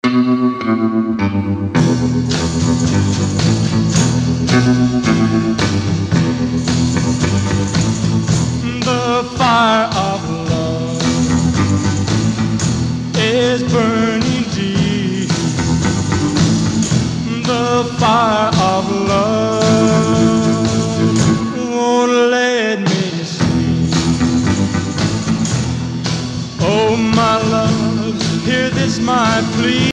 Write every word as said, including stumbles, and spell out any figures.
The fire of love is burning deep. The fire of love won't let me sleep. Oh, my love, hear this my plea.